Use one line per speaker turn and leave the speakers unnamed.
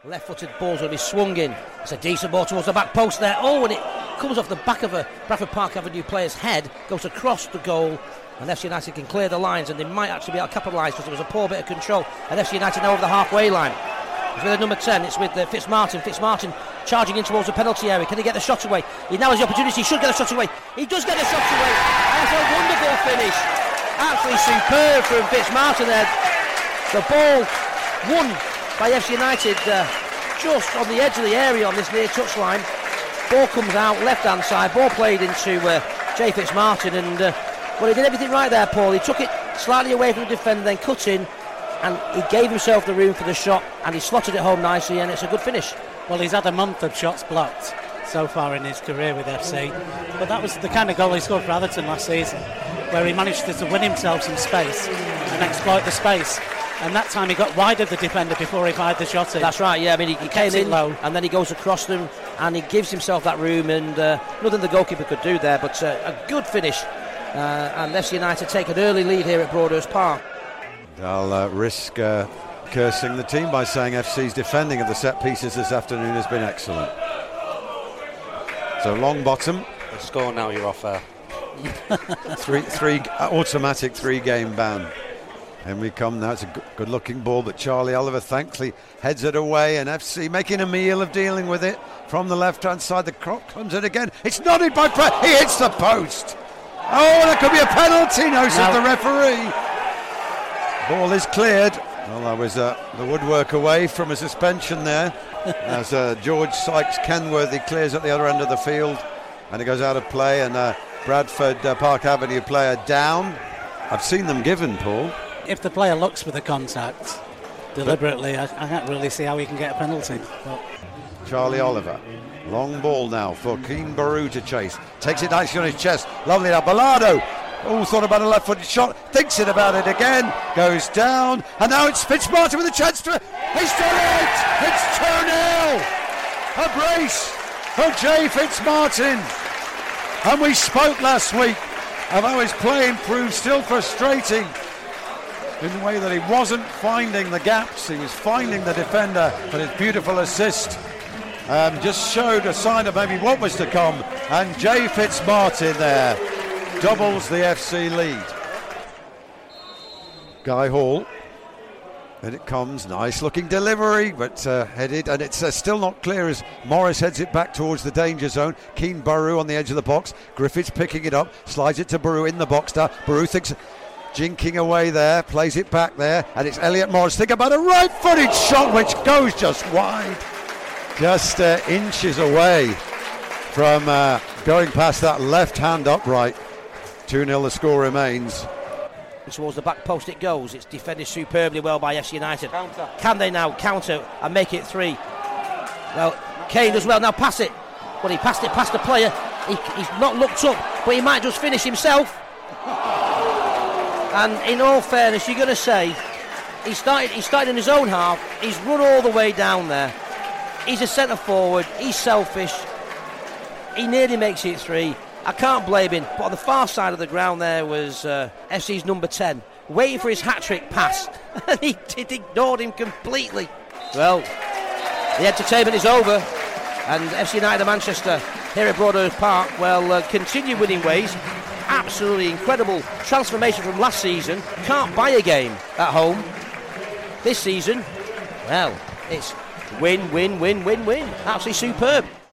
Left-footed ball's going to be swung in. It's a decent ball towards the back post there. Oh, and it comes off the back of a Bradford Park Avenue player's head, goes across the goal, and FC United can clear the lines, and they might actually be able to capitalise because there was a poor bit of control. And FC United now over the halfway line. It's with the number 10, it's with Fitzmartin. Fitzmartin charging in towards the penalty area. Can he get the shot away? He now has the opportunity, he should get the shot away. He does get the shot away. That's a wonderful finish. Absolutely superb from Fitzmartin there. The ball won by FC United just on the edge of the area on this near touchline. Ball comes out left hand side, ball played into Jay Fitzmartin, and well, he did everything right there, Paul. He took it slightly away from the defender, then cut in, and he gave himself the room for the shot, and he slotted it home nicely, and it's a good finish.
Well, he's had a month of shots blocked so far in his career with FC, but that was the kind of goal he scored for Atherton last season, where he managed to win himself some space and exploit the space. And that time he got wide of the defender before he fired the shot in.
That's right, yeah. I mean, he came in
low,
and then he goes across them, and he gives himself that room, and nothing the goalkeeper could do there, but a good finish. And FC United take an early lead here at Broadhurst Park.
I'll risk cursing the team by saying FC's defending of the set pieces this afternoon has been excellent. So Longbottom.
Score now, you're off air.
three automatic 3-game ban. And we come now, it's a good looking ball, but Charlie Oliver thankfully heads it away, and FC making a meal of dealing with it from the left hand side. The croc comes in again, it's nodded by Pratt, he hits the post. Oh, that could be a penalty, says the referee. Ball is cleared. Well, that was the woodwork away from a suspension there as George Sykes Kenworthy clears at the other end of the field, and it goes out of play, and Bradford Park Avenue player down. I've seen them given, Paul.
If the player looks for the contact deliberately, I can't really see how he can get a penalty. But
Charlie Oliver, long ball now for Keane Baru to chase. Takes it nicely on his chest. Lovely now. Balado. Oh, thought about a left-footed shot. Thinks it about it again. Goes down. And now it's Fitzmartin with a chance to... He's done it! It's 2-0! A brace for Jay Fitzmartin. And we spoke last week of how his play improved, still frustrating in the way that he wasn't finding the gaps, he was finding the defender, but his beautiful assist just showed a sign of maybe what was to come, and Jay Fitzmartin there doubles the FC lead. Guy Hall, and it comes, nice looking delivery, but headed, and it's still not clear as Morris heads it back towards the danger zone. Keane Baru on the edge of the box, Griffiths picking it up, slides it to Baru in the box now. Baru thinks, jinking away there, plays it back there, and it's Elliot Morris. Think about a right-footed shot which goes just wide, just inches away from going past that left hand upright. 2-0 the score remains.
Towards the back post it goes. It's defended superbly well by FC United.
Counter.
Can they now counter and make it 3? Well, Kane does well. Now pass it. Well, he passed it past the player. He's not looked up, but he might just finish himself. And in all fairness, you're going to say he started in his own half. He's run all the way down there. He's a centre forward. He's selfish. He nearly makes it 3. I can't blame him. But on the far side of the ground there was FC's number 10, waiting for his hat-trick pass. And he ignored him completely. Well, the entertainment is over. And FC United of Manchester here at Broadhurst Park, well, continue winning ways. Absolutely incredible transformation from last season. Can't buy a game at home. This season, well, it's win, win, win, win, win. Absolutely superb.